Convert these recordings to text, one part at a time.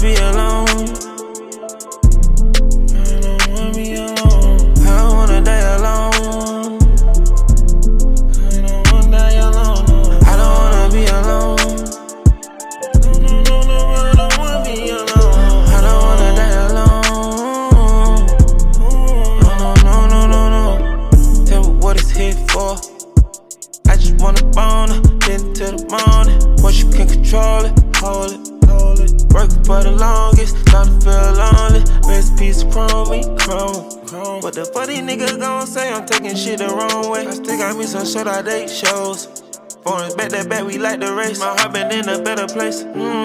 be alone. I don't wanna be alone. I don't wanna die alone. I don't wanna die alone. I don't wanna be alone. No, I don't wanna be alone. I don't wanna die alone. No. Tell me what it's here for. I just wanna bone her, get to the morning. Once you can control it, hold it. Working for the longest, starting to feel lonely. Recipes chrome me, chrome. What the fuck these niggas gon' say? I'm taking shit the wrong way. I still got me some shit I date shows. Foreigns back that back, we like the race. My heart been in a better place.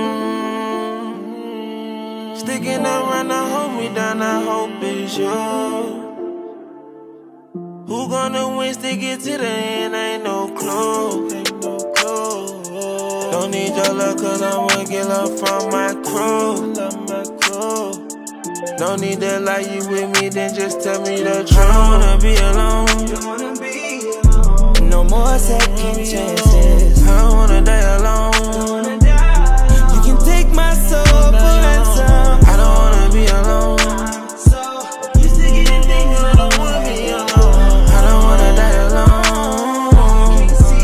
Sticking around, I hold me down, I hope it's you. Who gonna win, stick it to the end, ain't no clue. Don't need your love, cause I wanna get love from my crew. Don't need that like you with me, then just tell me the truth. I don't wanna be alone. No more second chances. I don't wanna die alone. You can take my soul for ransom. I don't wanna be alone. You still getting things, I don't wanna be alone. I don't wanna die alone.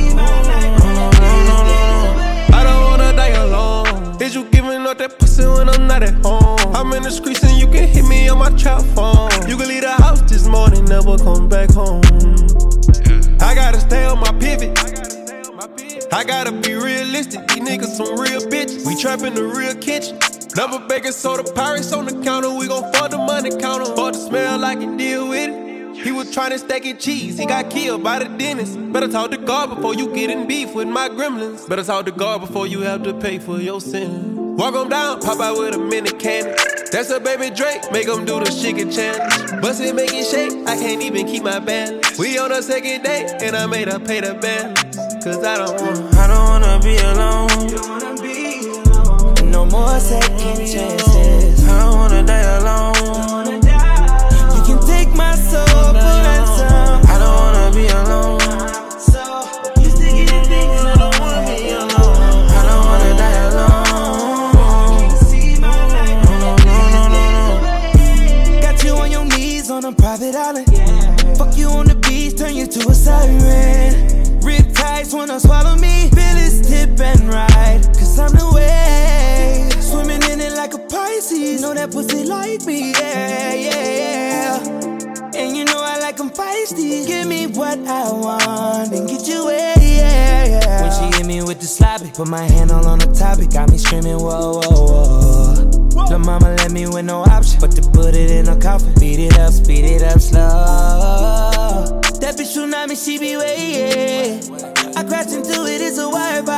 I don't wanna die alone. Is you giving up that pussy when I'm not at home? I'm in the streets and you can hit me on my trap phone. You can leave the house this morning, never come back home. I gotta stay on my pivot. I gotta be realistic. These niggas some real bitches. We trapping the real kitchen. Double baking soda, pirates on the counter. We gon' fuck the money counter. Fuck the smell, I can deal with it. He was trying to stack it cheese. He got killed by the dentist. Better talk to God before you get in beef with my gremlins. Better talk to God before you have to pay for your sin. Walk 'em down, pop out with a mini cannon. That's a baby Drake, make 'em do the chicken challenge. Bust it, make it shake, I can't even keep my balance. We on the second date, and I made her pay the balance. Cause I don't wanna be alone. No more second chances. I don't wanna die alone. You can take my soul for ransom. I don't wanna be alone. You still getting things, I don't wanna be alone. I don't wanna die alone. No. Got you on your knees on a private island. Fuck you on the beach, turn you to a siren. Rip tides wanna swallow me. Feel it tip and ride, cause I'm the way. Swimming in it like a Pisces. Know that pussy like me, yeah. And you know I like them feisty. Give me what I want and get you where, yeah. When she hit me with the sloppy, put my hand all on the topic. Got me screaming, whoa, whoa, whoa. Lil' mama let me with no option but to put it in a coffin. Beat it up, speed it up slow. That bitch tsunami, she be waiting. I crashed into it, it's a wipeout.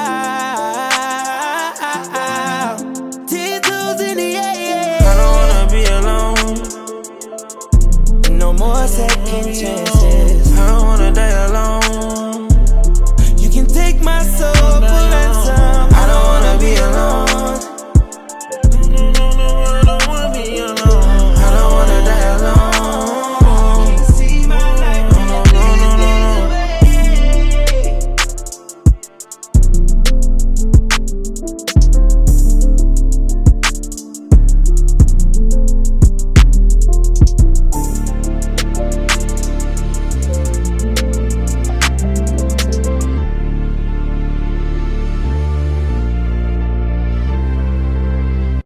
10 toes in the air. I don't wanna be alone. No more second chances.